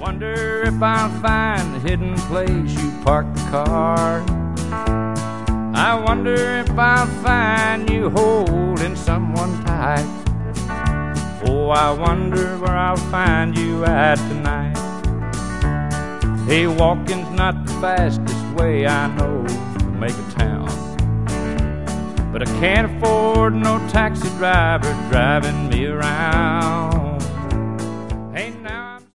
Wonder if I'll find the hidden place you parked the car. I wonder if I'll find you holding someone tight. Oh, I wonder where I'll find you at tonight. Hey, walking's not the fastest way I know to make a town, but I can't afford no taxi driver driving me around.